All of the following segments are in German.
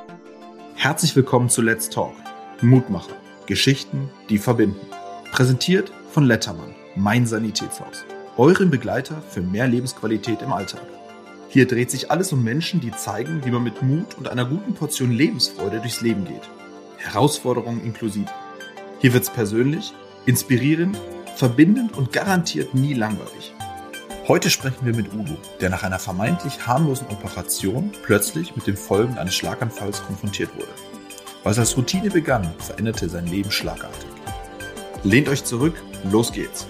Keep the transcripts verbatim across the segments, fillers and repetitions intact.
Herzlich willkommen zu Let's Talk. Mutmacher. Geschichten, die verbinden. Präsentiert von Lettermann, mein Sanitätshaus. Euren Begleiter für mehr Lebensqualität im Alltag. Hier dreht sich alles um Menschen, die zeigen, wie man mit Mut und einer guten Portion Lebensfreude durchs Leben geht. Herausforderungen inklusive. Hier wird's persönlich, inspirierend, verbindend und garantiert nie langweilig. Heute sprechen wir mit Udo, der nach einer vermeintlich harmlosen Operation plötzlich mit den Folgen eines Schlaganfalls konfrontiert wurde. Was als Routine begann, veränderte sein Leben schlagartig. Lehnt euch zurück, los geht's!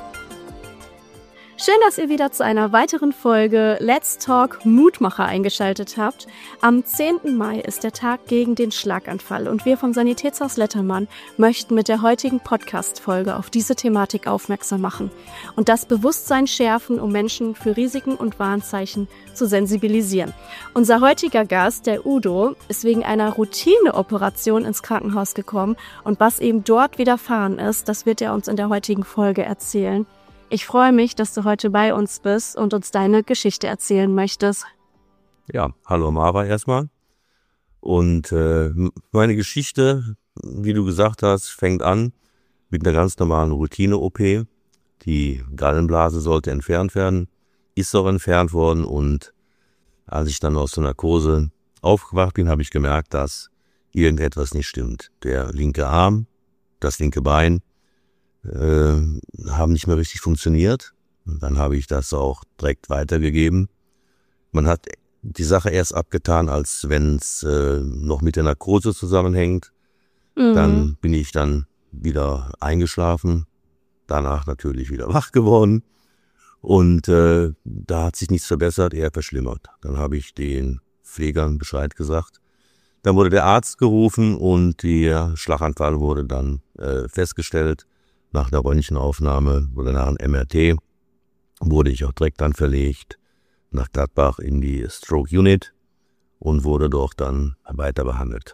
Schön, dass ihr wieder zu einer weiteren Folge Let's Talk Mutmacher eingeschaltet habt. Am zehnten Mai ist der Tag gegen den Schlaganfall und wir vom Sanitätshaus Lettermann möchten mit der heutigen Podcast-Folge auf diese Thematik aufmerksam machen und das Bewusstsein schärfen, um Menschen für Risiken und Warnzeichen zu sensibilisieren. Unser heutiger Gast, der Udo, ist wegen einer Routineoperation ins Krankenhaus gekommen und was ihm dort widerfahren ist, das wird er uns in der heutigen Folge erzählen. Ich freue mich, dass du heute bei uns bist und uns deine Geschichte erzählen möchtest. Ja, hallo Mara erstmal. Und äh, meine Geschichte, wie du gesagt hast, fängt an mit einer ganz normalen Routine-O P. Die Gallenblase sollte entfernt werden, ist auch entfernt worden. Und als ich dann aus der Narkose aufgewacht bin, habe ich gemerkt, dass irgendetwas nicht stimmt. Der linke Arm, das linke Bein, Äh, haben nicht mehr richtig funktioniert. Und dann habe ich das auch direkt weitergegeben. Man hat die Sache erst abgetan, als wenn es äh, noch mit der Narkose zusammenhängt. Mhm. Dann bin ich dann wieder eingeschlafen, danach natürlich wieder wach geworden und äh, da hat sich nichts verbessert, eher verschlimmert. Dann habe ich den Pflegern Bescheid gesagt. Dann wurde der Arzt gerufen und der Schlaganfall wurde dann äh, festgestellt. Nach einer Röntgenaufnahme oder nach einem M R T wurde ich auch direkt dann verlegt nach Gladbach in die Stroke Unit und wurde dort dann weiter behandelt.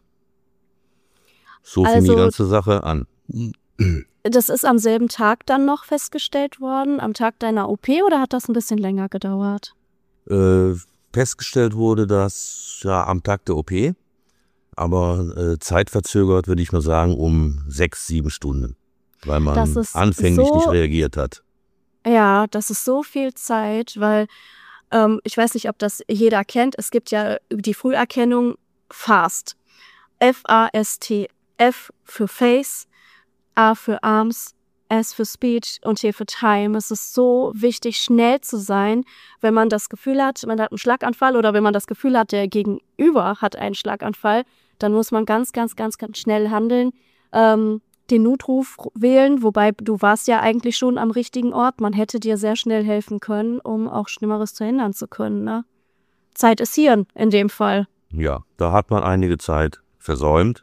So fing also, die ganze Sache an. Das ist am selben Tag dann noch festgestellt worden, am Tag deiner O P, oder hat das ein bisschen länger gedauert? Äh, festgestellt wurde das ja am Tag der O P, aber äh, zeitverzögert würde ich mal sagen um sechs, sieben Stunden. Weil man anfänglich so, nicht reagiert hat. Ja, das ist so viel Zeit, weil ähm, ich weiß nicht, ob das jeder kennt. Es gibt ja die Früherkennung FAST. F A S T. F für Face, A für Arms, S für Speech und T für Time. Es ist so wichtig, schnell zu sein, wenn man das Gefühl hat, man hat einen Schlaganfall oder wenn man das Gefühl hat, der Gegenüber hat einen Schlaganfall, dann muss man ganz, ganz, ganz, ganz schnell handeln. Ähm, den Notruf wählen, wobei du warst ja eigentlich schon am richtigen Ort. Man hätte dir sehr schnell helfen können, um auch Schlimmeres verhindern zu können. Ne? Zeit ist hier in dem Fall. Ja, da hat man einige Zeit versäumt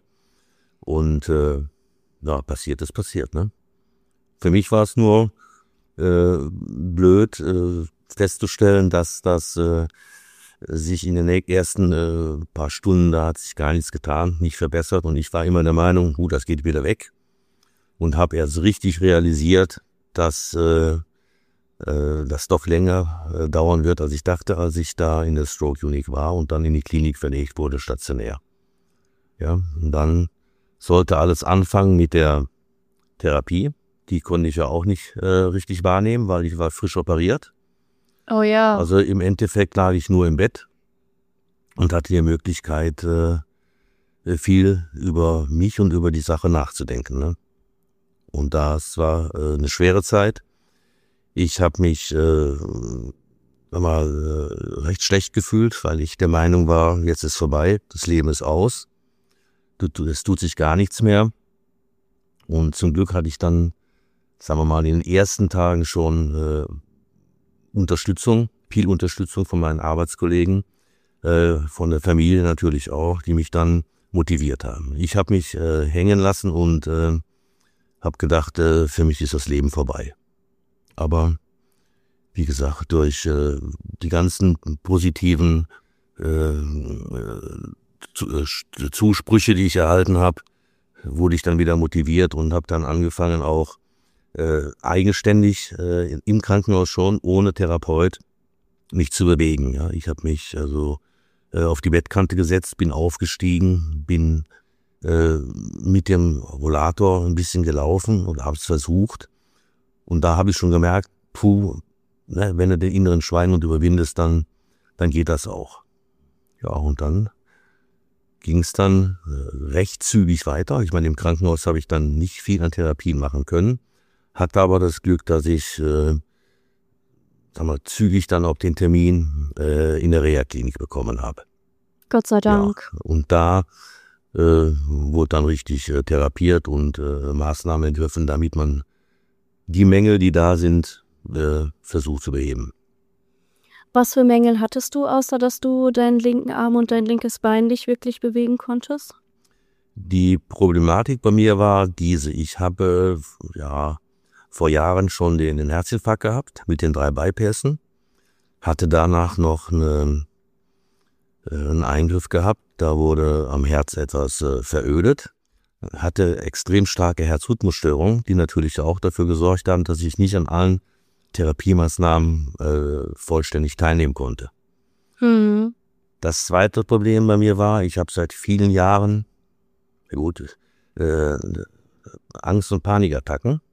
und äh, ja, passiert ist passiert. Ne? Für mich war es nur äh, blöd äh, festzustellen, dass das äh, sich in den ersten äh, paar Stunden, da hat sich gar nichts getan, nicht verbessert und ich war immer der Meinung, gut, das geht wieder weg. Und habe erst richtig realisiert, dass äh, äh, das doch länger äh, dauern wird, als ich dachte, als ich da in der Stroke Unit war und dann in die Klinik verlegt wurde, stationär. Ja, und dann sollte alles anfangen mit der Therapie. Die konnte ich ja auch nicht äh, richtig wahrnehmen, weil ich war frisch operiert. Oh ja. Also im Endeffekt lag ich nur im Bett und hatte die Möglichkeit, äh, viel über mich und über die Sache nachzudenken, ne? Und das war äh, eine schwere Zeit. Ich habe mich äh, mal, äh, recht schlecht gefühlt, weil ich der Meinung war, jetzt ist vorbei, das Leben ist aus. Es tut sich gar nichts mehr. Und zum Glück hatte ich dann, sagen wir mal, in den ersten Tagen schon äh, Unterstützung, viel Unterstützung von meinen Arbeitskollegen, äh, von der Familie natürlich auch, die mich dann motiviert haben. Ich habe mich äh, hängen lassen und äh, habe gedacht, äh, für mich ist das Leben vorbei. Aber wie gesagt, durch äh, die ganzen positiven äh, Zusprüche, die ich erhalten habe, wurde ich dann wieder motiviert und habe dann angefangen, auch äh, eigenständig äh, im Krankenhaus schon, ohne Therapeut, mich zu bewegen. Ja, ich habe mich also äh, auf die Bettkante gesetzt, bin aufgestiegen, bin äh, mit dem Rollator ein bisschen gelaufen und habe es versucht. Und da habe ich schon gemerkt, puh, ne, wenn du den inneren Schweinehund überwindest, dann, dann geht das auch. Ja, und dann ging es dann äh, recht zügig weiter. Ich meine, im Krankenhaus habe ich dann nicht viel an Therapien machen können, hatte aber das Glück, dass ich äh, sag mal, zügig dann auch den Termin äh, in der Reha-Klinik bekommen habe. Gott sei Dank. Ja, und da äh, wurde dann richtig äh, therapiert und äh, Maßnahmen entgriffen, damit man die Mängel, die da sind, äh, versucht zu beheben. Was für Mängel hattest du, außer dass du deinen linken Arm und dein linkes Bein nicht wirklich bewegen konntest? Die Problematik bei mir war diese. Ich habe ja vor Jahren schon den, den Herzinfarkt gehabt mit den drei Bypässen, hatte danach noch eine, äh, einen Eingriff gehabt. Da wurde am Herz etwas äh, verödet, hatte extrem starke Herzrhythmusstörungen, die natürlich auch dafür gesorgt haben, dass ich nicht an allen Therapiemaßnahmen äh, vollständig teilnehmen konnte. Hm. Das zweite Problem bei mir war, ich habe seit vielen Jahren gut, äh, Angst- und Panikattacken.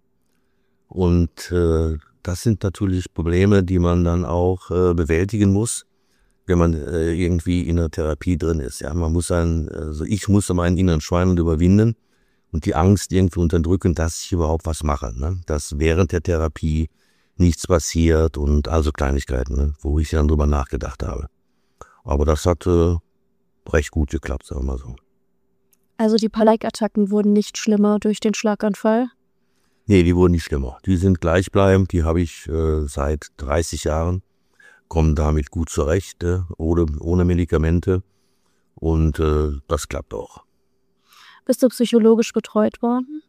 Und äh, das sind natürlich Probleme, die man dann auch äh, bewältigen muss, wenn man äh, irgendwie in der Therapie drin ist. Ja, man muss einen, also ich musste meinen inneren Schweinehund überwinden und die Angst irgendwie unterdrücken, dass ich überhaupt was mache. Ne? Dass während der Therapie nichts passiert und also Kleinigkeiten, ne? Wo ich dann drüber nachgedacht habe. Aber das hat äh, recht gut geklappt, sagen wir mal so. Also die Panikattacken wurden nicht schlimmer durch den Schlaganfall? Nee, die wurden nicht schlimmer. Die sind gleichbleibend, die habe ich äh, seit dreißig Jahren, kommen damit gut zurecht, äh, ohne, ohne Medikamente und äh, das klappt auch. Bist du psychologisch betreut worden?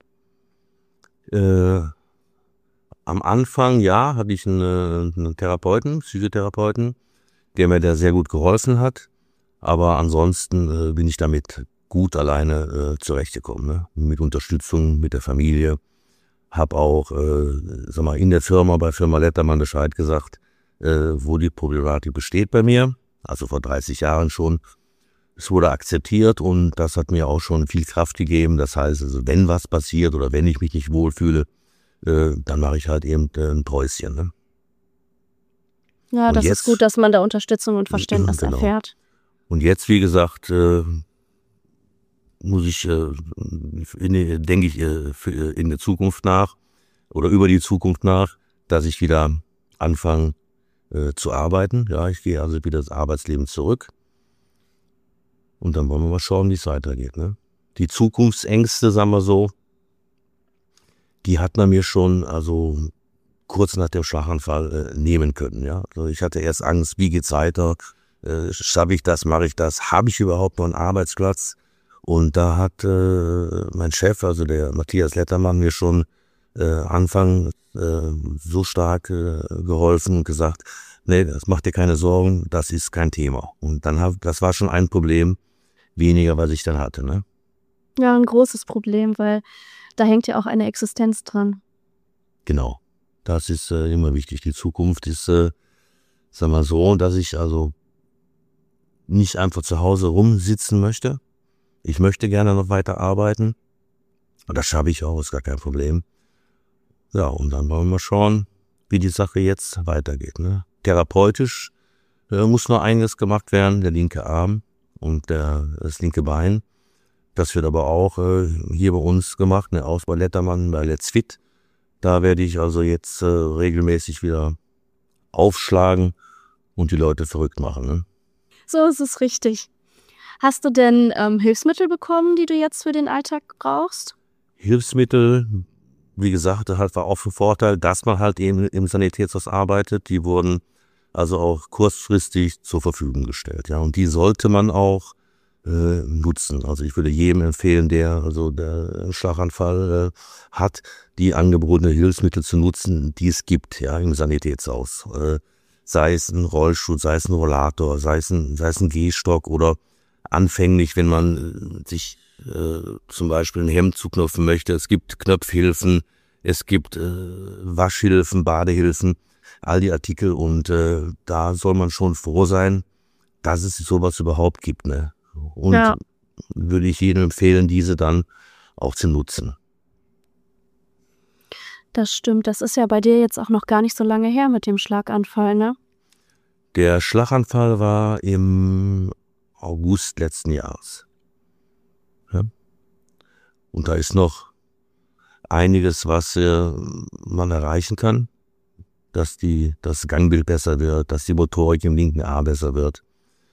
Äh, am Anfang, ja, hatte ich einen, einen Therapeuten, Psychotherapeuten, der mir da sehr gut geholfen hat, aber ansonsten äh, bin ich damit gut alleine äh, zurechtgekommen, ne? Mit Unterstützung, mit der Familie. Hab auch, äh, sag mal, in der Firma, bei Firma Lettermann Bescheid gesagt, äh, wo die Problematik besteht bei mir, also vor dreißig Jahren schon. Es wurde akzeptiert und das hat mir auch schon viel Kraft gegeben. Das heißt, also wenn was passiert oder wenn ich mich nicht wohlfühle, äh, dann mache ich halt eben äh, ein Päuschen. Ne? Ja, und das jetzt, ist gut, dass man da Unterstützung und Verständnis genau. erfährt. Und jetzt, wie gesagt, äh, muss ich, äh, in, denke ich, äh, für, in der Zukunft nach oder über die Zukunft nach, dass ich wieder anfange äh, zu arbeiten. Ja, ich gehe also wieder ins Arbeitsleben zurück. Und dann wollen wir mal schauen, wie es weitergeht. Ne? Die Zukunftsängste, sagen wir so, die hat man mir schon, also kurz nach dem Schlaganfall äh, nehmen können. Ja, also ich hatte erst Angst, wie geht's weiter? Äh, schaffe ich das? Mache ich das? Habe ich überhaupt noch einen Arbeitsplatz? Und da hat äh, mein Chef, also der Matthias Lettermann, mir schon äh, Anfang äh, so stark äh, geholfen und gesagt, nee, das macht dir keine Sorgen, das ist kein Thema. Und dann hab, das war schon ein Problem weniger, was ich dann hatte. Ne? Ja, ein großes Problem, weil da hängt ja auch eine Existenz dran. Genau, das ist äh, immer wichtig. Die Zukunft ist, äh, sagen wir so, dass ich also nicht einfach zu Hause rumsitzen möchte. Ich möchte gerne noch weiter arbeiten. Und das schaffe ich auch, ist gar kein Problem. Ja, und dann wollen wir mal schauen, wie die Sache jetzt weitergeht. Ne? Therapeutisch äh, muss noch einiges gemacht werden, der linke Arm und der, das linke Bein. Das wird aber auch äh, hier bei uns gemacht, ne, aus bei Lettermann, bei Let's Fit. Da werde ich also jetzt äh, regelmäßig wieder aufschlagen und die Leute verrückt machen. Ne? So ist es richtig. Hast du denn ähm, Hilfsmittel bekommen, die du jetzt für den Alltag brauchst? Hilfsmittel, wie gesagt, halt war auch ein Vorteil, dass man halt eben im Sanitätshaus arbeitet. Die wurden also auch kurzfristig zur Verfügung gestellt. Ja, und die sollte man auch äh, nutzen. Also ich würde jedem empfehlen, der also der einen Schlaganfall äh, hat, die angebotene Hilfsmittel zu nutzen, die es gibt, ja, im Sanitätshaus. Äh, sei es ein Rollstuhl, sei es ein Rollator, sei es ein, sei es ein Gehstock oder anfänglich, wenn man sich äh, zum Beispiel ein Hemd zuknöpfen möchte. Es gibt Knöpfhilfen, es gibt äh, Waschhilfen, Badehilfen, all die Artikel und äh, da soll man schon froh sein, dass es sowas überhaupt gibt, ne? Und Ja. würde ich jedem empfehlen, diese dann auch zu nutzen. Das stimmt. Das ist ja bei dir jetzt auch noch gar nicht so lange her mit dem Schlaganfall, ne? Der Schlaganfall war im August letzten Jahres. Ja? Und da ist noch einiges, was äh, man erreichen kann, dass die, das Gangbild besser wird, dass die Motorik im linken Arm besser wird.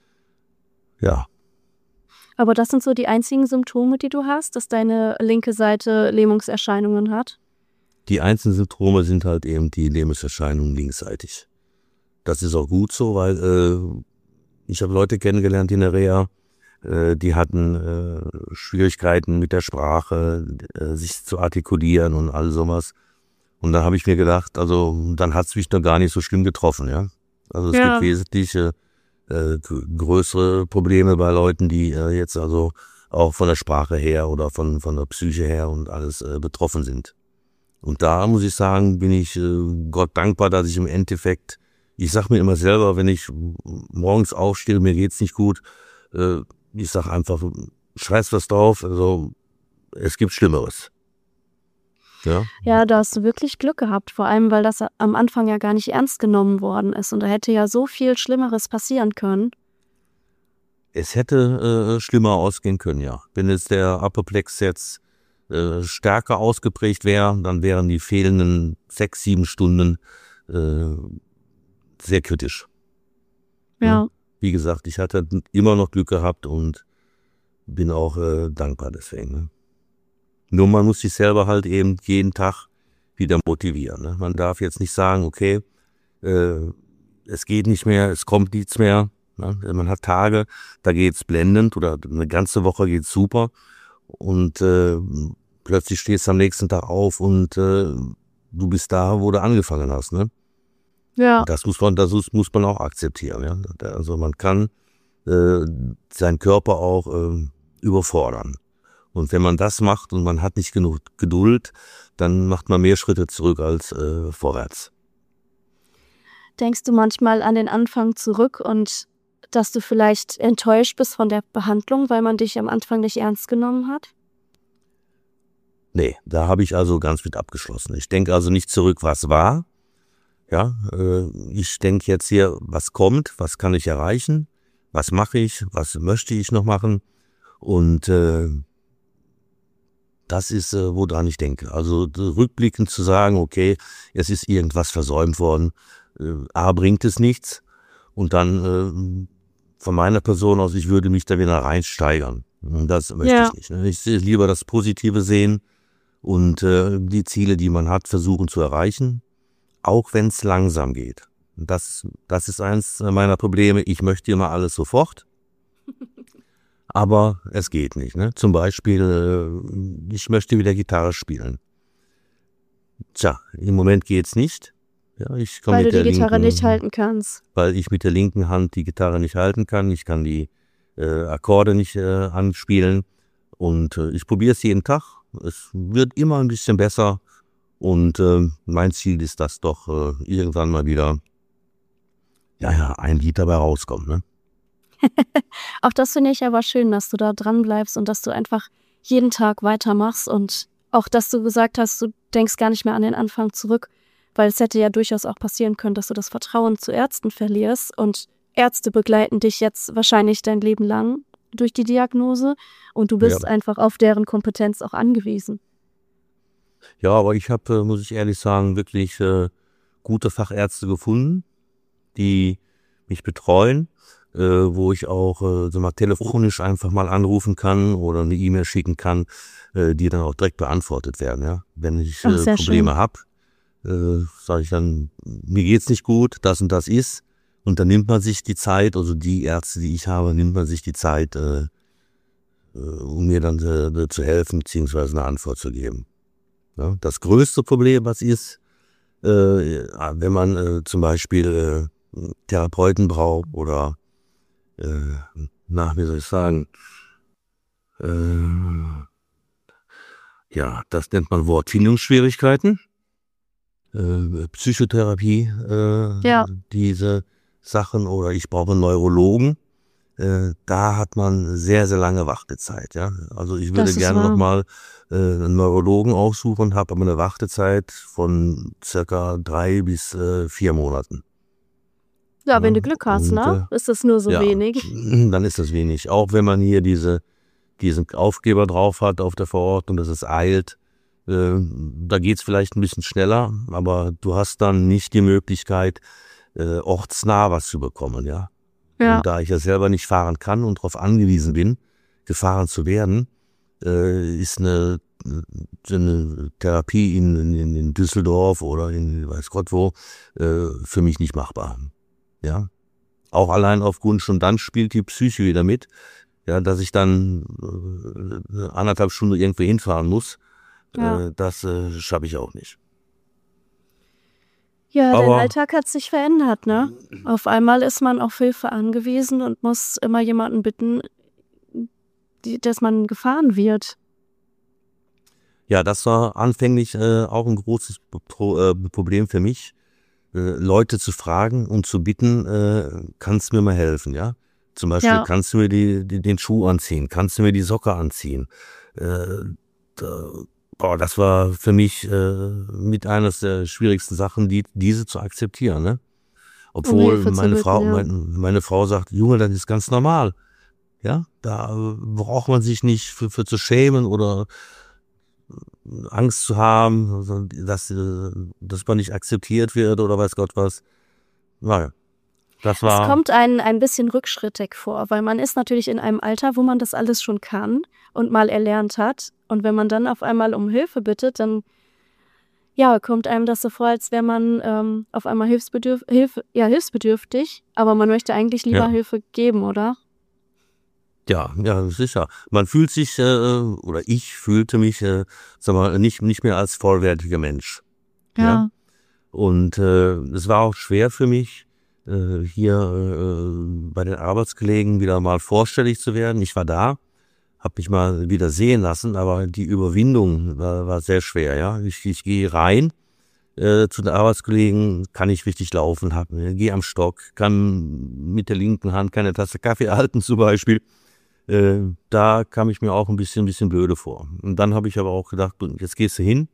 Ja. Aber das sind so die einzigen Symptome, die du hast, dass deine linke Seite Lähmungserscheinungen hat? Die einzelnen Symptome sind halt eben die Lähmungserscheinungen linksseitig. Das ist auch gut so, weil äh, ich habe Leute kennengelernt in der Reha, äh, die hatten äh, Schwierigkeiten mit der Sprache, äh, sich zu artikulieren und all sowas. Und dann habe ich mir gedacht, also dann hat es mich noch gar nicht so schlimm getroffen, ja. Also es Ja. gibt wesentliche äh, größere Probleme bei Leuten, die äh, jetzt also auch von der Sprache her oder von, von der Psyche her und alles äh, betroffen sind. Und da muss ich sagen, bin ich äh, Gott dankbar, dass ich im Endeffekt, ich sag mir immer selber, wenn ich morgens aufstehe, mir geht's nicht gut, äh, ich sag einfach, scheiß was drauf, also es gibt Schlimmeres. Ja, Ja, da hast du wirklich Glück gehabt, vor allem, weil das am Anfang ja gar nicht ernst genommen worden ist und da hätte ja so viel Schlimmeres passieren können. es hätte äh, schlimmer ausgehen können, ja. Wenn jetzt der Apoplex jetzt äh, stärker ausgeprägt wäre, dann wären die fehlenden sechs, sieben Stunden äh, sehr kritisch. Ja. Wie gesagt, ich hatte immer noch Glück gehabt und bin auch äh, dankbar deswegen. Ne? Nur man muss sich selber halt eben jeden Tag wieder motivieren. Ne? Man darf jetzt nicht sagen, okay, äh, es geht nicht mehr, es kommt nichts mehr. Ne? Man hat Tage, da geht's blendend oder eine ganze Woche geht's super und äh, plötzlich stehst du am nächsten Tag auf und äh, du bist da, wo du angefangen hast. Ne? Ja. Das muss man, das muss man auch akzeptieren. Ja? Also man kann äh, seinen Körper auch äh, überfordern. Und wenn man das macht und man hat nicht genug Geduld, dann macht man mehr Schritte zurück als äh, vorwärts. Denkst du manchmal an den Anfang zurück und dass du vielleicht enttäuscht bist von der Behandlung, weil man dich am Anfang nicht ernst genommen hat? Nee, da habe ich also ganz mit abgeschlossen. Ich denke also nicht zurück, was war. Ja, äh, ich denke jetzt hier, was kommt, was kann ich erreichen, was mache ich, was möchte ich noch machen. Und äh, das ist, äh, woran ich denke. Also rückblickend zu sagen, okay, es ist irgendwas versäumt worden, äh, A, bringt es nichts. Und dann äh, von meiner Person aus, ich würde mich da wieder reinsteigern. Und das möchte Ja. ich nicht. Ne? Ich sehe lieber das Positive sehen und äh, die Ziele, die man hat, versuchen zu erreichen, auch wenn es langsam geht. Das, das ist eins meiner Probleme. Ich möchte immer alles sofort. Aber es geht nicht. Ne? Zum Beispiel, äh, ich möchte wieder Gitarre spielen. Tja, im Moment geht's nicht. Ja, ich kann Weil mit du die der Gitarre linken, nicht halten kannst. weil ich mit der linken Hand die Gitarre nicht halten kann. Ich kann die äh, Akkorde nicht äh, anspielen. Und äh, ich probiere es jeden Tag. Es wird immer ein bisschen besser. Und äh, mein Ziel ist, dass doch äh, irgendwann mal wieder ja, ja, ein Lied dabei rauskommt. Ne? Auch das finde ich aber schön, dass du da dran bleibst und dass du einfach jeden Tag weitermachst und auch, dass du gesagt hast, du denkst gar nicht mehr an den Anfang zurück, weil es hätte ja durchaus auch passieren können, dass du das Vertrauen zu Ärzten verlierst und Ärzte begleiten dich jetzt wahrscheinlich dein Leben lang durch die Diagnose und du bist Ja. einfach auf deren Kompetenz auch angewiesen. Ja, aber ich habe, äh, muss ich ehrlich sagen, wirklich äh, gute Fachärzte gefunden, die mich betreuen, äh, wo ich auch äh, so mal telefonisch einfach mal anrufen kann oder eine E-Mail schicken kann, äh, die dann auch direkt beantwortet werden. Ja, wenn ich Ach, äh, sehr Probleme schön. habe, äh, sage ich dann, mir geht's nicht gut, das und das ist, und dann nimmt man sich die Zeit, also die Ärzte, die ich habe, nimmt man sich die Zeit, äh, äh, um mir dann äh, zu helfen beziehungsweise eine Antwort zu geben. Ja, das größte Problem, was ist, äh, wenn man äh, zum Beispiel äh, Therapeuten braucht oder, äh, na, wie soll ich sagen, äh, ja, das nennt man Wortfindungsschwierigkeiten, äh, Psychotherapie, äh, Ja. diese Sachen, oder ich brauche einen Neurologen, äh, da hat man sehr, sehr lange Wartezeit. Ja? Also ich würde gerne nochmal äh, einen Neurologen aufsuchen, habe aber eine Wartezeit von circa drei bis äh, vier Monaten. Ja, ja, wenn du Glück hast, und, ne? Ist das nur so ja, wenig? Dann ist das wenig. Auch wenn man hier diese, diesen Aufkleber drauf hat auf der Verordnung, dass es eilt, äh, da geht's vielleicht ein bisschen schneller, aber du hast dann nicht die Möglichkeit, äh, ortsnah was zu bekommen, ja. Ja. Und da ich ja selber nicht fahren kann und darauf angewiesen bin, gefahren zu werden, äh, ist eine, eine Therapie in, in, in Düsseldorf oder in weiß Gott wo äh, für mich nicht machbar. Ja, auch allein aufgrund schon dann spielt die Psyche wieder mit, ja, dass ich dann äh, anderthalb Stunden irgendwo hinfahren muss. Ja. Äh, das äh, schaffe ich auch nicht. Ja, aber dein Alltag hat sich verändert, ne? Auf einmal ist man auf Hilfe angewiesen und muss immer jemanden bitten, die, dass man gefahren wird. Ja, das war anfänglich äh, auch ein großes Pro, äh, Problem für mich, äh, Leute zu fragen und zu bitten, äh, kannst du mir mal helfen, ja? Zum Beispiel, ja. kannst du mir die, die, den Schuh anziehen, kannst du mir die Socke anziehen? Äh, da, Boah, das war für mich äh, mit eines der schwierigsten Sachen, die, diese zu akzeptieren, ne? Obwohl um meine bitten, Frau, ja. meine, meine Frau sagt, Junge, das ist ganz normal. Ja, da braucht man sich nicht für, für zu schämen oder Angst zu haben, dass, dass man nicht akzeptiert wird oder weiß Gott was. Naja. Das war es kommt einem ein bisschen rückschrittig vor, weil man ist natürlich in einem Alter, wo man das alles schon kann und mal erlernt hat. Und wenn man dann auf einmal um Hilfe bittet, dann ja, kommt einem das so vor, als wäre man ähm, auf einmal hilfsbedürf Hilfe, ja, hilfsbedürftig, aber man möchte eigentlich lieber ja. Hilfe geben, oder? Ja, ja, sicher. Man fühlt sich, äh, oder ich fühlte mich, äh, sag mal, nicht, nicht mehr als vollwertiger Mensch. Ja. ja? Und äh, es war auch schwer für mich, hier äh, bei den Arbeitskollegen wieder mal vorstellig zu werden. Ich war da, habe mich mal wieder sehen lassen, aber die Überwindung war, war sehr schwer. Ja, ich, ich gehe rein äh, zu den Arbeitskollegen, kann ich richtig laufen, hab, gehe am Stock, kann mit der linken Hand keine Tasse Kaffee halten zum Beispiel. Äh, da kam ich mir auch ein bisschen, ein bisschen blöde vor. Und dann habe ich aber auch gedacht, jetzt gehst du hin,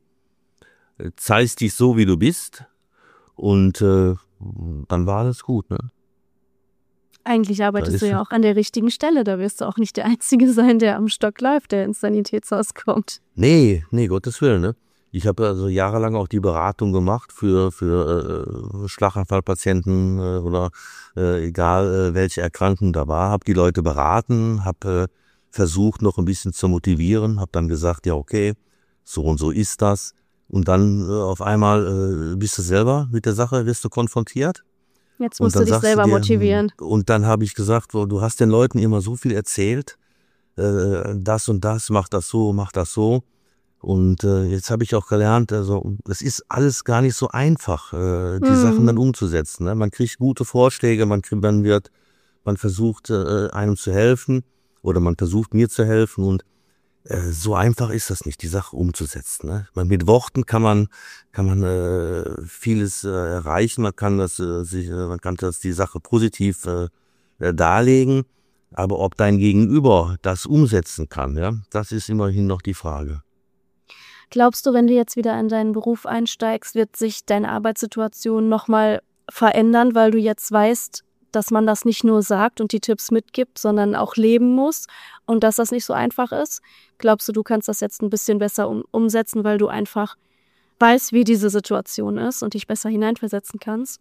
zeigst dich so, wie du bist und äh, dann war alles gut, ne? Eigentlich arbeitest du ja auch an der richtigen Stelle. Da wirst du auch nicht der Einzige sein, der am Stock läuft, der ins Sanitätshaus kommt. Nee, nee, Gottes Willen, ne? Ich habe also jahrelang auch die Beratung gemacht für, für äh, Schlaganfallpatienten äh, oder äh, egal äh, welche Erkrankung da war. Habe die Leute beraten, habe äh, versucht noch ein bisschen zu motivieren, habe dann gesagt, ja okay, so und so ist das. Und dann äh, auf einmal äh, bist du selber mit der Sache, wirst du konfrontiert. Jetzt musst du dich selber du dir, motivieren. Und dann habe ich gesagt, du hast den Leuten immer so viel erzählt, äh, das und das, mach das so, mach das so. Und äh, jetzt habe ich auch gelernt, also es ist alles gar nicht so einfach, äh, die mm. Sachen dann umzusetzen. Ne? Man kriegt gute Vorschläge, man, kriegt, man wird, man versucht äh, einem zu helfen oder man versucht mir zu helfen und so einfach ist das nicht, die Sache umzusetzen. Ne? Mit Worten kann man kann man äh, vieles äh, erreichen. Man kann das äh, sich, äh, man kann das die Sache positiv äh, darlegen. Aber ob dein Gegenüber das umsetzen kann, ja, das ist immerhin noch die Frage. Glaubst du, wenn du jetzt wieder in deinen Beruf einsteigst, wird sich deine Arbeitssituation nochmal verändern, weil du jetzt weißt, dass man das nicht nur sagt und die Tipps mitgibt, sondern auch leben muss und dass das nicht so einfach ist? Glaubst du, du kannst das jetzt ein bisschen besser um, umsetzen, weil du einfach weißt, wie diese Situation ist und dich besser hineinversetzen kannst?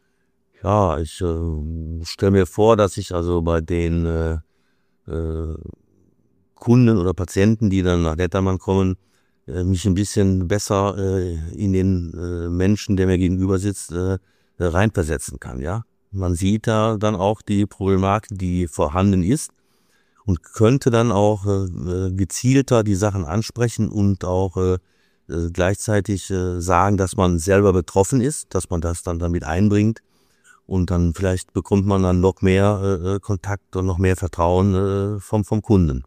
Ja, ich äh, stelle mir vor, dass ich also bei den äh, äh, Kunden oder Patienten, die dann nach Letterman kommen, äh, mich ein bisschen besser äh, in den äh, Menschen, der mir gegenüber sitzt, äh, reinversetzen kann, ja. Man sieht da dann auch die Problematik, die vorhanden ist und könnte dann auch äh, gezielter die Sachen ansprechen und auch äh, gleichzeitig äh, sagen, dass man selber betroffen ist, dass man das dann damit einbringt und dann vielleicht bekommt man dann noch mehr äh, Kontakt und noch mehr Vertrauen äh, vom, vom Kunden.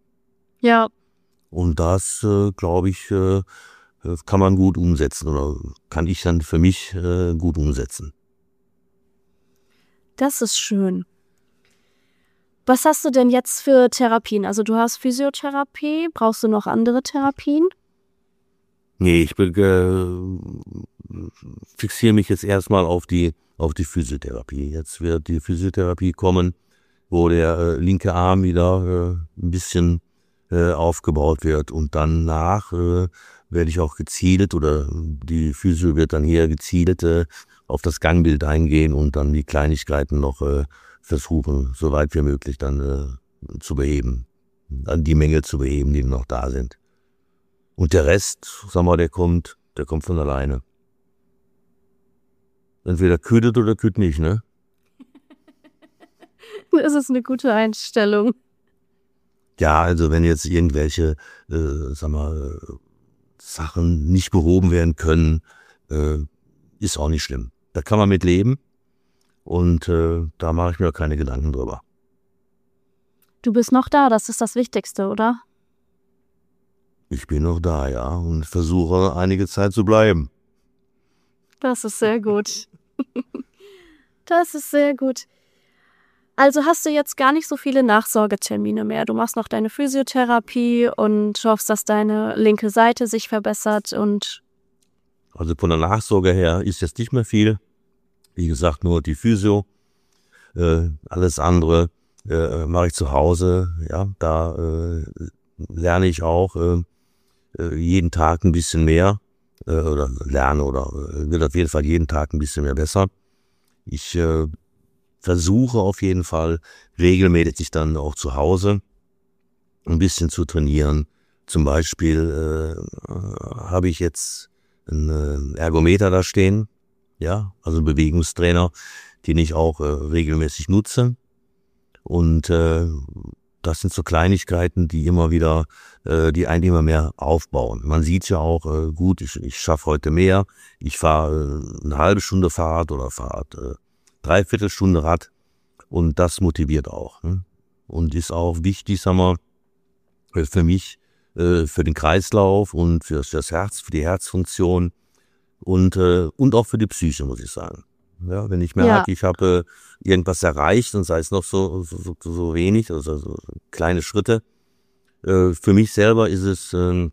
Ja. Und das, äh, glaube ich, äh, kann man gut umsetzen oder kann ich dann für mich äh, gut umsetzen. Das ist schön. Was hast du denn jetzt für Therapien? Also du hast Physiotherapie, brauchst du noch andere Therapien? Nee, ich bin, äh, fixiere mich jetzt erstmal auf die, auf die Physiotherapie. Jetzt wird die Physiotherapie kommen, wo der äh, linke Arm wieder äh, ein bisschen äh, aufgebaut wird. Und danach äh, werde ich auch gezielt, oder die Physio wird dann hier gezielt äh, auf das Gangbild eingehen und dann die Kleinigkeiten noch äh, versuchen, so weit wie möglich dann äh, zu beheben. Dann die Mängel zu beheben, die noch da sind. Und der Rest, sag mal, der kommt, der kommt von alleine. Entweder küdet oder küt nicht, ne? Das ist eine gute Einstellung. Ja, also wenn jetzt irgendwelche, äh, sag mal, Sachen nicht behoben werden können, äh, ist auch nicht schlimm. Da kann man mit leben und äh, da mache ich mir keine Gedanken drüber. Du bist noch da, das ist das Wichtigste, oder? Ich bin noch da, ja, und versuche einige Zeit zu bleiben. Das ist sehr gut. Das ist sehr gut. Also hast du jetzt gar nicht so viele Nachsorgetermine mehr. Du machst noch deine Physiotherapie und hoffst, dass deine linke Seite sich verbessert und... Also von der Nachsorge her ist jetzt nicht mehr viel. Wie gesagt, nur die Physio. Äh, alles andere äh, mache ich zu Hause. Ja, da äh, lerne ich auch äh, jeden Tag ein bisschen mehr. Äh, oder lerne oder äh, wird auf jeden Fall jeden Tag ein bisschen mehr besser. Ich äh, versuche auf jeden Fall regelmäßig dann auch zu Hause ein bisschen zu trainieren. Zum Beispiel äh, habe ich jetzt einen Ergometer da stehen, ja, also einen Bewegungstrainer, den ich auch äh, regelmäßig nutze. Und äh, das sind so Kleinigkeiten, die immer wieder, äh, die einen immer mehr aufbauen. Man sieht ja auch, äh, gut, ich, ich schaffe heute mehr. Ich fahre äh, eine halbe Stunde Fahrrad oder fahre äh, dreiviertel Stunde Rad. Und das motiviert auch. Ne? Und ist auch wichtig, sagen wir, für mich, äh, für den Kreislauf und für das Herz, für die Herzfunktion und, äh, und auch für die Psyche, muss ich sagen. Ja, wenn ich merke, ja. ich habe äh, irgendwas erreicht und sei es noch so, so, so wenig, also so kleine Schritte, äh, für mich selber ist es äh,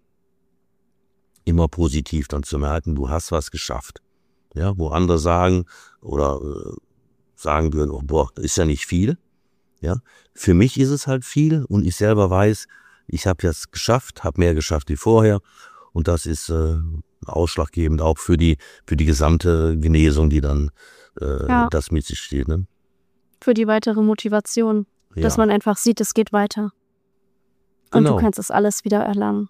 immer positiv dann zu merken, du hast was geschafft. Ja, wo andere sagen oder äh, sagen würden, oh, boah, das ist ja nicht viel. Ja, für mich ist es halt viel und ich selber weiß, ich habe jetzt geschafft, habe mehr geschafft wie vorher und das ist äh, ausschlaggebend auch für die für die gesamte Genesung, die dann äh, ja. das mit sich steht. Ne? Für die weitere Motivation, ja. dass man einfach sieht, es geht weiter. Und genau. du kannst es alles wieder erlangen.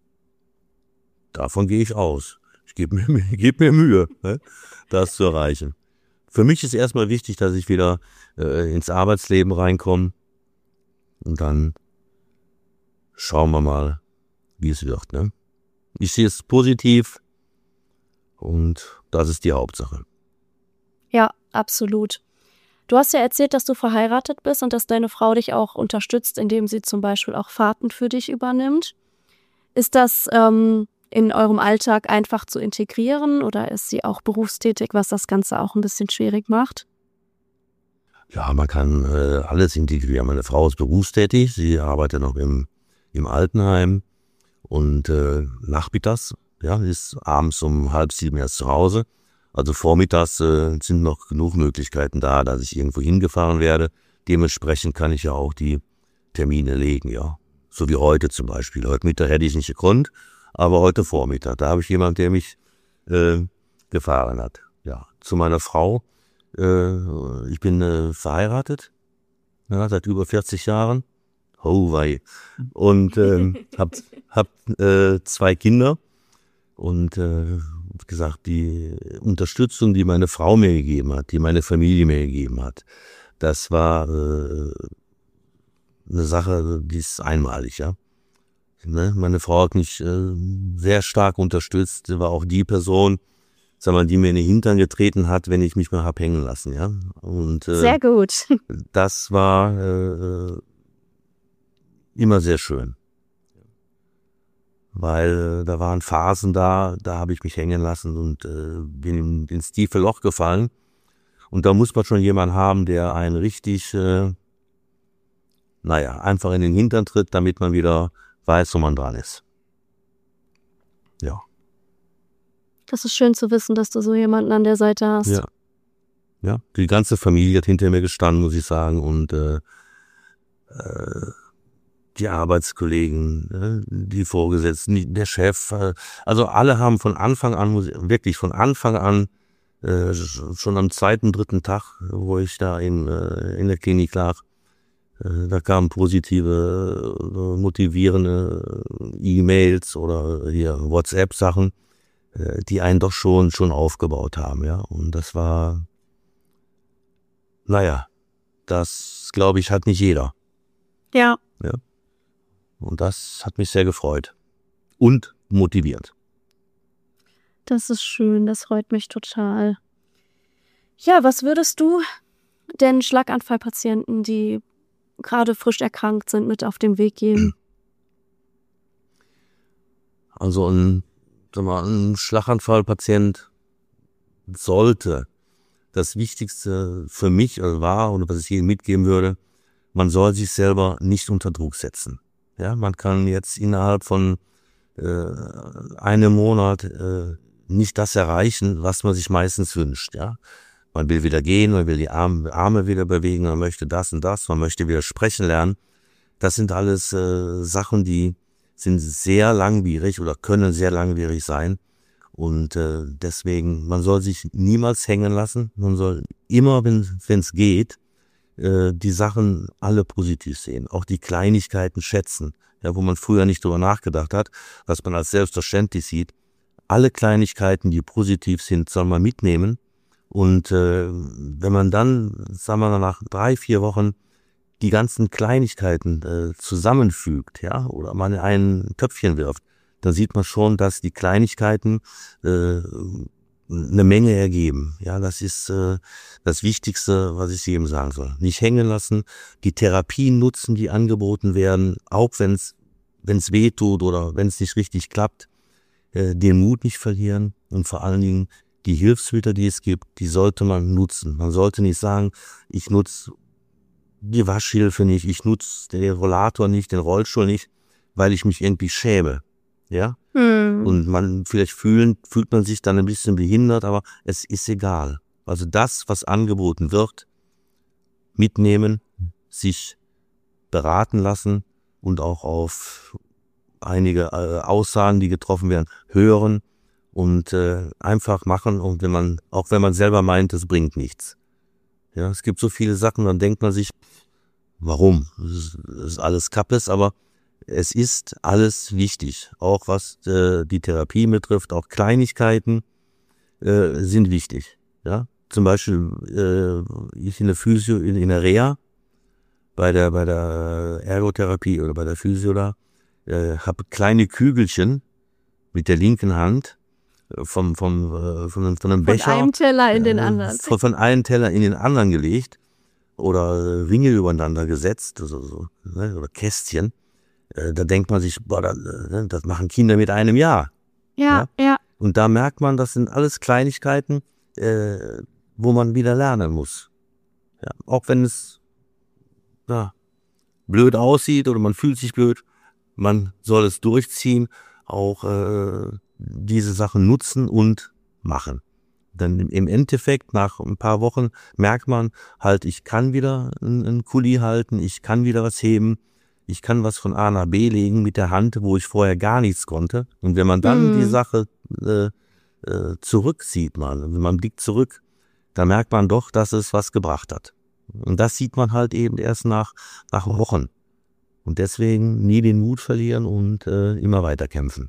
Davon gehe ich aus. Ich gebe mir, geb mir Mühe, ne, das zu erreichen. Für mich ist erstmal wichtig, dass ich wieder äh, ins Arbeitsleben reinkomme. Und dann schauen wir mal, wie es wird. Ne? Ich sehe es positiv und das ist die Hauptsache. Ja, absolut. Du hast ja erzählt, dass du verheiratet bist und dass deine Frau dich auch unterstützt, indem sie zum Beispiel auch Fahrten für dich übernimmt. Ist das ähm, in eurem Alltag einfach zu integrieren oder ist sie auch berufstätig, was das Ganze auch ein bisschen schwierig macht? Ja, man kann äh, alles integrieren. Meine Frau ist berufstätig, sie arbeitet noch im, im Altenheim und äh, nachmittags, ja, ist abends um halb sieben erst zu Hause. Also vormittags äh, sind noch genug Möglichkeiten da, dass ich irgendwo hingefahren werde. Dementsprechend kann ich ja auch die Termine legen, ja. So wie heute zum Beispiel. Heute Mittag hätte ich nicht gekonnt, aber heute Vormittag, da habe ich jemanden, der mich äh, gefahren hat. Ja, zu meiner Frau. Äh, ich bin äh, verheiratet, ja, seit über vierzig Jahren. Oh wei. Und äh, hab, hab äh, zwei Kinder. Und äh, gesagt, die Unterstützung, die meine Frau mir gegeben hat, die meine Familie mir gegeben hat, das war äh, eine Sache, die ist einmalig, ja. Ne? Meine Frau hat mich äh, sehr stark unterstützt, war auch die Person, sag mal, die mir in den Hintern getreten hat, wenn ich mich mal hab hängen lassen, ja. Und äh, sehr gut. Das war äh, immer sehr schön. Weil äh, da waren Phasen da, da habe ich mich hängen lassen und äh, bin ins tiefe Loch gefallen. Und da muss man schon jemanden haben, der einen richtig äh, naja, einfach in den Hintern tritt, damit man wieder weiß, wo man dran ist. Ja. Das ist schön zu wissen, dass du so jemanden an der Seite hast. Ja. Ja, die ganze Familie hat hinter mir gestanden, muss ich sagen, und äh, äh, die Arbeitskollegen, äh, die Vorgesetzten, die, der Chef, äh, also alle haben von Anfang an, wirklich von Anfang an, äh, schon am zweiten, dritten Tag, wo ich da in, äh, in der Klinik lag, äh, da kamen positive, äh, motivierende E-Mails oder hier WhatsApp-Sachen, äh, die einen doch schon schon aufgebaut haben, ja, und das war Naja, das, glaube ich, hat nicht jeder. Ja. Ja. Und das hat mich sehr gefreut. Und motiviert. Das ist schön, das freut mich total. Ja, was würdest du denn Schlaganfallpatienten, die gerade frisch erkrankt sind, mit auf den Weg geben? Also ein, sag mal, ein Schlaganfallpatient sollte das Wichtigste für mich war und was ich jedem mitgeben würde, man soll sich selber nicht unter Druck setzen. Ja, man kann jetzt innerhalb von äh, einem Monat äh, nicht das erreichen, was man sich meistens wünscht. Ja, man will wieder gehen, man will die Arme, Arme wieder bewegen, man möchte das und das, man möchte wieder sprechen lernen. Das sind alles äh, Sachen, die sind sehr langwierig oder können sehr langwierig sein. Und äh, deswegen, man soll sich niemals hängen lassen. Man soll immer, wenn es geht, äh, die Sachen alle positiv sehen. Auch die Kleinigkeiten schätzen, ja, wo man früher nicht drüber nachgedacht hat, was man als selbstverständlich sieht. Alle Kleinigkeiten, die positiv sind, soll man mitnehmen. Und äh, wenn man dann, sagen wir mal, nach drei, vier Wochen die ganzen Kleinigkeiten äh, zusammenfügt, ja, oder man in ein Töpfchen wirft, dann sieht man schon, dass die Kleinigkeiten äh, eine Menge ergeben. Ja, das ist äh, das Wichtigste, was ich jedem sagen soll. Nicht hängen lassen, die Therapien nutzen, die angeboten werden, auch wenn es wenn es weh tut oder wenn es nicht richtig klappt, äh, den Mut nicht verlieren und vor allen Dingen die Hilfsmittel, die es gibt, die sollte man nutzen. Man sollte nicht sagen, ich nutze die Waschhilfe nicht, ich nutze den Rollator nicht, den Rollstuhl nicht, weil ich mich irgendwie schäme. Ja, hm. Und man, vielleicht fühlen, fühlt man sich dann ein bisschen behindert, aber es ist egal. Also das, was angeboten wird, mitnehmen, sich beraten lassen und auch auf einige äh, Aussagen, die getroffen werden, hören und äh, einfach machen. Und wenn man, auch wenn man selber meint, es bringt nichts. Ja, es gibt so viele Sachen, dann denkt man sich, warum? Das ist, das ist alles Kappes, aber es ist alles wichtig, auch was äh, die Therapie betrifft, auch Kleinigkeiten äh, sind wichtig. Ja, zum Beispiel äh, ich in der Physio, in, in der Reha, bei der bei der Ergotherapie oder bei der Physio da, äh, habe kleine Kügelchen mit der linken Hand vom vom äh, von, von einem Becher von einem Teller in den anderen, äh, von, von einem Teller in den anderen gelegt oder Ringe übereinander gesetzt, also so, ne, oder Kästchen. Da denkt man sich, boah, das machen Kinder mit einem Jahr. Ja, ja. ja. Und da merkt man, das sind alles Kleinigkeiten, äh, wo man wieder lernen muss. Ja, auch wenn es ja, blöd aussieht oder man fühlt sich blöd, man soll es durchziehen, auch äh, diese Sachen nutzen und machen. Dann im Endeffekt, nach ein paar Wochen, merkt man halt, ich kann wieder einen Kuli halten, ich kann wieder was heben. Ich kann was von A nach B legen mit der Hand, wo ich vorher gar nichts konnte. Und wenn man dann mm. die Sache äh, äh, zurücksieht, man, wenn man blickt zurück, dann merkt man doch, dass es was gebracht hat. Und das sieht man halt eben erst nach, nach Wochen. Und deswegen nie den Mut verlieren und äh, immer weiter kämpfen.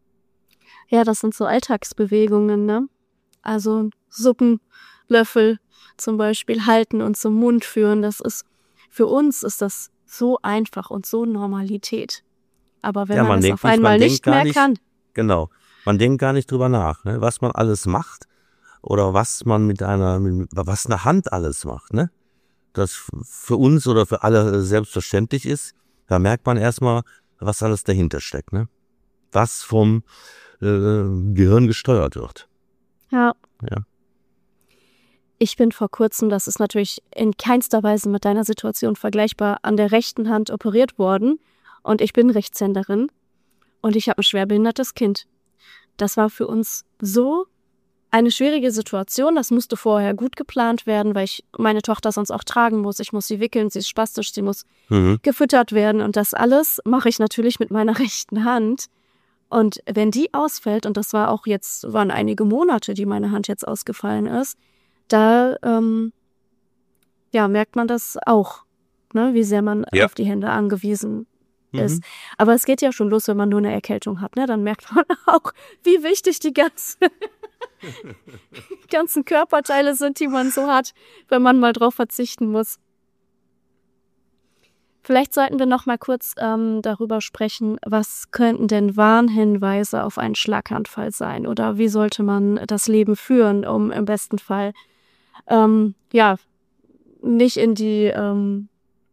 Ja, das sind so Alltagsbewegungen, ne? Also Suppenlöffel zum Beispiel halten und zum Mund führen. Das ist, für uns ist das so einfach und so Normalität. Aber wenn ja, man, man es auf einmal nicht, nicht mehr nicht, kann. Genau. Man denkt gar nicht drüber nach, ne? Was man alles macht oder was man mit einer, mit, was eine Hand alles macht, ne? Das für uns oder für alle selbstverständlich ist, da merkt man erstmal, was alles dahinter steckt, ne? Was vom äh, Gehirn gesteuert wird. Ja. Ja. Ich bin vor kurzem, das ist natürlich in keinster Weise mit deiner Situation vergleichbar, an der rechten Hand operiert worden. Und ich bin Rechtshänderin und ich habe ein schwerbehindertes Kind. Das war für uns so eine schwierige Situation. Das musste vorher gut geplant werden, weil ich meine Tochter sonst auch tragen muss. Ich muss sie wickeln, sie ist spastisch, sie muss mhm. gefüttert werden. Und das alles mache ich natürlich mit meiner rechten Hand. Und wenn die ausfällt, und das war auch jetzt, waren einige Monate, die meine Hand jetzt ausgefallen ist, da ähm, ja, merkt man das auch, ne, wie sehr man ja. auf die Hände angewiesen ist. Mhm. Aber es geht ja schon los, wenn man nur eine Erkältung hat, ne? Dann merkt man auch, wie wichtig die ganze, ganzen Körperteile sind, die man so hat, wenn man mal drauf verzichten muss. Vielleicht sollten wir noch mal kurz ähm, darüber sprechen, was könnten denn Warnhinweise auf einen Schlaganfall sein? Oder wie sollte man das Leben führen, um im besten Fall ähm, ja nicht in die ähm,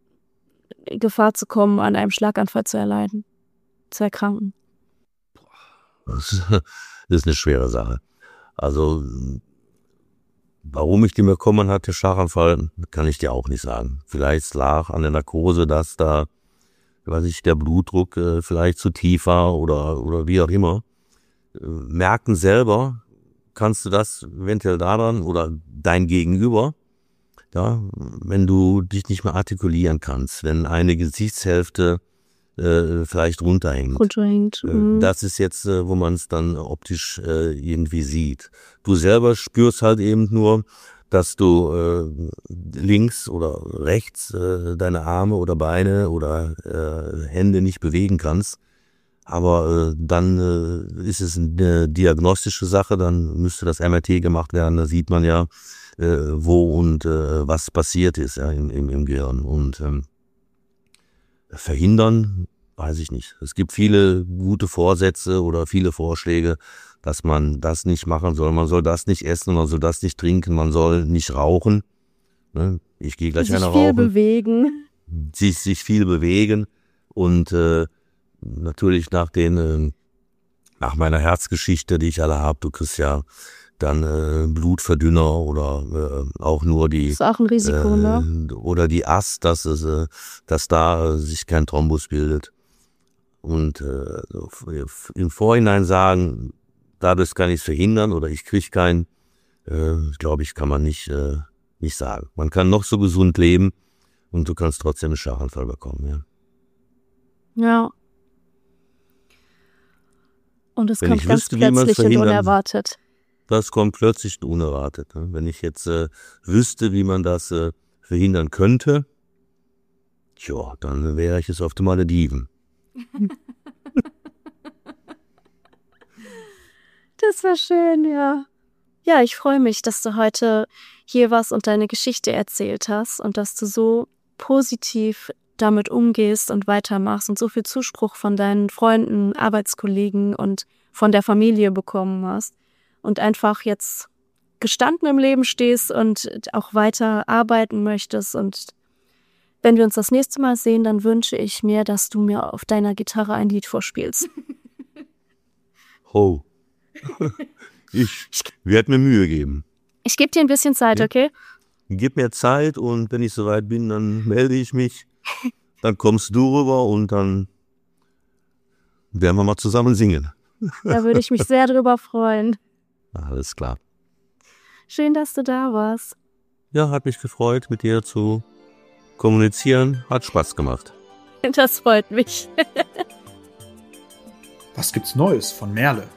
Gefahr zu kommen, an einem Schlaganfall zu erleiden, zu erkranken? Das ist eine schwere Sache. Also warum ich die bekommen hat, der Schlaganfall, kann ich dir auch nicht sagen. Vielleicht lag an der Narkose, dass da, weiß ich, der Blutdruck äh, vielleicht zu tief war oder oder wie auch immer. Äh, merken selber kannst du das eventuell daran oder dein Gegenüber, ja, wenn du dich nicht mehr artikulieren kannst, wenn eine Gesichtshälfte äh, vielleicht runterhängt. Runterhängt. Mhm. Das ist jetzt, äh, wo man es dann optisch äh, irgendwie sieht. Du selber spürst halt eben nur, dass du äh, links oder rechts äh, deine Arme oder Beine oder äh, Hände nicht bewegen kannst. Aber äh, dann äh, ist es eine diagnostische Sache, dann müsste das M R T gemacht werden, da sieht man ja, äh, wo und äh, was passiert ist ja, im, im, im Gehirn. Und ähm, verhindern, weiß ich nicht. Es gibt viele gute Vorsätze oder viele Vorschläge, dass man das nicht machen soll. Man soll das nicht essen, man soll das nicht trinken, man soll nicht rauchen. Ne? Ich gehe gleich sich einer viel rauchen. bewegen. Sich, sich viel bewegen und äh, natürlich nach den, äh, nach meiner Herzgeschichte, die ich alle habe, du kriegst ja dann äh, Blutverdünner oder äh, auch nur die, das ist auch ein Risiko, äh, ne? Oder die Ast, dass es, äh, dass da äh, sich kein Thrombus bildet. Und äh, im Vorhinein sagen, dadurch kann ich es verhindern oder ich kriege keinen, äh, glaube ich, kann man nicht, äh, nicht sagen. Man kann noch so gesund leben und du kannst trotzdem einen Schlaganfall bekommen, ja. Ja. Und es Wenn kommt ich ganz wüsste, wie man's plötzlich und verhindern- unerwartet. Das kommt plötzlich und unerwartet. Ne? Wenn ich jetzt äh, wüsste, wie man das äh, verhindern könnte, tja, dann wäre ich jetzt auf den Malediven. Das war schön, ja. Ja, ich freue mich, dass du heute hier warst und deine Geschichte erzählt hast und dass du so positiv damit umgehst und weitermachst und so viel Zuspruch von deinen Freunden, Arbeitskollegen und von der Familie bekommen hast und einfach jetzt gestanden im Leben stehst und auch weiter arbeiten möchtest. Und wenn wir uns das nächste Mal sehen, dann wünsche ich mir, dass du mir auf deiner Gitarre ein Lied vorspielst. Oh. Ich werde mir Mühe geben. Ich gebe dir ein bisschen Zeit, okay? Gib mir Zeit und wenn ich soweit bin, dann melde ich mich. Dann kommst du rüber und dann werden wir mal zusammen singen. Da würde ich mich sehr drüber freuen. Alles klar. Schön, dass du da warst. Ja, hat mich gefreut, mit dir zu kommunizieren. Hat Spaß gemacht. Das freut mich. Was gibt's Neues von Merle?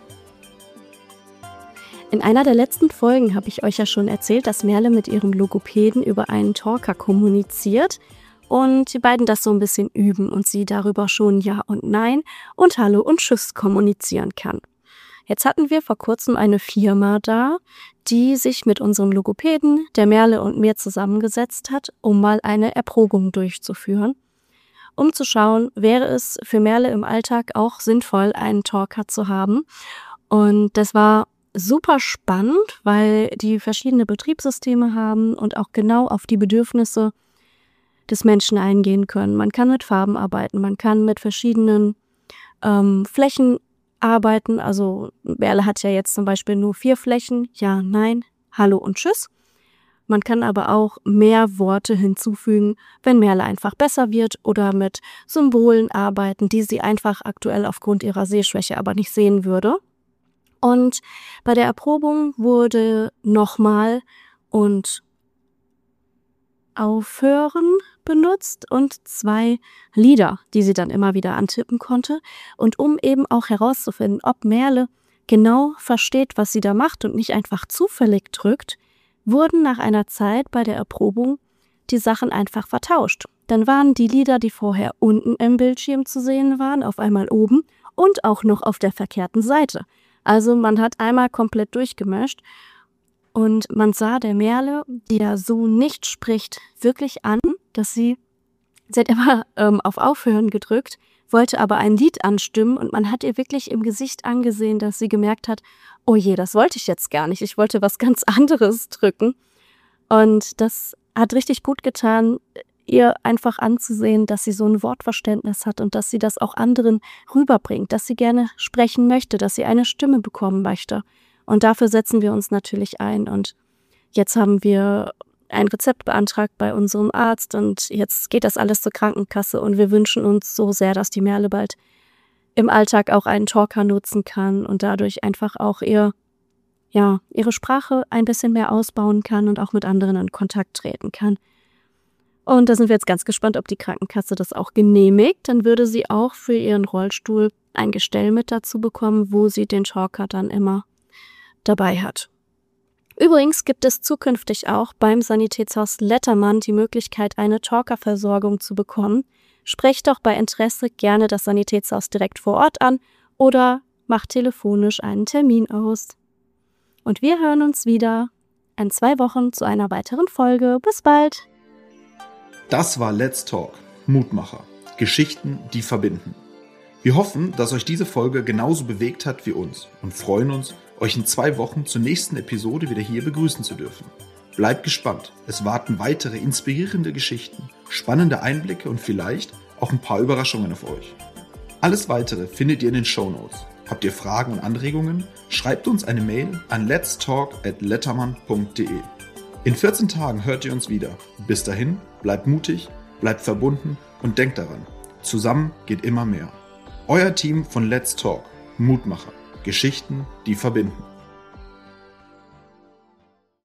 In einer der letzten Folgen habe ich euch ja schon erzählt, dass Merle mit ihrem Logopäden über einen Talker kommuniziert und die beiden das so ein bisschen üben und sie darüber schon Ja und Nein und Hallo und Tschüss kommunizieren kann. Jetzt hatten wir vor kurzem eine Firma da, die sich mit unserem Logopäden, der Merle und mir zusammengesetzt hat, um mal eine Erprobung durchzuführen, um zu schauen, wäre es für Merle im Alltag auch sinnvoll, einen Talker zu haben. Und das war super spannend, weil die verschiedene Betriebssysteme haben und auch genau auf die Bedürfnisse des Menschen eingehen können. Man kann mit Farben arbeiten, man kann mit verschiedenen ähm, Flächen arbeiten. Also Merle hat ja jetzt zum Beispiel nur vier Flächen, Ja, Nein, Hallo und Tschüss. Man kann aber auch mehr Worte hinzufügen, wenn Merle einfach besser wird oder mit Symbolen arbeiten, die sie einfach aktuell aufgrund ihrer Sehschwäche aber nicht sehen würde. Und bei der Erprobung wurde nochmal und Aufhören benutzt und zwei Lieder, die sie dann immer wieder antippen konnte. Und um eben auch herauszufinden, ob Merle genau versteht, was sie da macht und nicht einfach zufällig drückt, wurden nach einer Zeit bei der Erprobung die Sachen einfach vertauscht. Dann waren die Lieder, die vorher unten im Bildschirm zu sehen waren, auf einmal oben und auch noch auf der verkehrten Seite. Also man hat einmal komplett durchgemischt und man sah der Merle, die ja so nicht spricht, wirklich an, dass sie, sie hat immer ähm, auf Aufhören gedrückt, wollte aber ein Lied anstimmen und man hat ihr wirklich im Gesicht angesehen, dass sie gemerkt hat, oh je, das wollte ich jetzt gar nicht, ich wollte was ganz anderes drücken. Und das hat richtig gut getan, ihr einfach anzusehen, dass sie so ein Wortverständnis hat und dass sie das auch anderen rüberbringt, dass sie gerne sprechen möchte, dass sie eine Stimme bekommen möchte. Und dafür setzen wir uns natürlich ein. Und jetzt haben wir ein Rezept beantragt bei unserem Arzt und jetzt geht das alles zur Krankenkasse und wir wünschen uns so sehr, dass die Merle bald im Alltag auch einen Talker nutzen kann und dadurch einfach auch ihr, ja, ihre Sprache ein bisschen mehr ausbauen kann und auch mit anderen in Kontakt treten kann. Und da sind wir jetzt ganz gespannt, ob die Krankenkasse das auch genehmigt. Dann würde sie auch für ihren Rollstuhl ein Gestell mit dazu bekommen, wo sie den Talker dann immer dabei hat. Übrigens gibt es zukünftig auch beim Sanitätshaus Lettermann die Möglichkeit, eine Talker-Versorgung zu bekommen. Sprecht doch bei Interesse gerne das Sanitätshaus direkt vor Ort an oder macht telefonisch einen Termin aus. Und wir hören uns wieder in zwei Wochen zu einer weiteren Folge. Bis bald! Das war Let's Talk, Mutmacher, Geschichten, die verbinden. Wir hoffen, dass euch diese Folge genauso bewegt hat wie uns und freuen uns, euch in zwei Wochen zur nächsten Episode wieder hier begrüßen zu dürfen. Bleibt gespannt, es warten weitere inspirierende Geschichten, spannende Einblicke und vielleicht auch ein paar Überraschungen auf euch. Alles Weitere findet ihr in den Shownotes. Habt ihr Fragen und Anregungen? Schreibt uns eine Mail an letstalk at letterman punkt de. In vierzehn Tagen hört ihr uns wieder. Bis dahin, bleibt mutig, bleibt verbunden und denkt daran, zusammen geht immer mehr. Euer Team von Let's Talk, Mutmacher, Geschichten, die verbinden.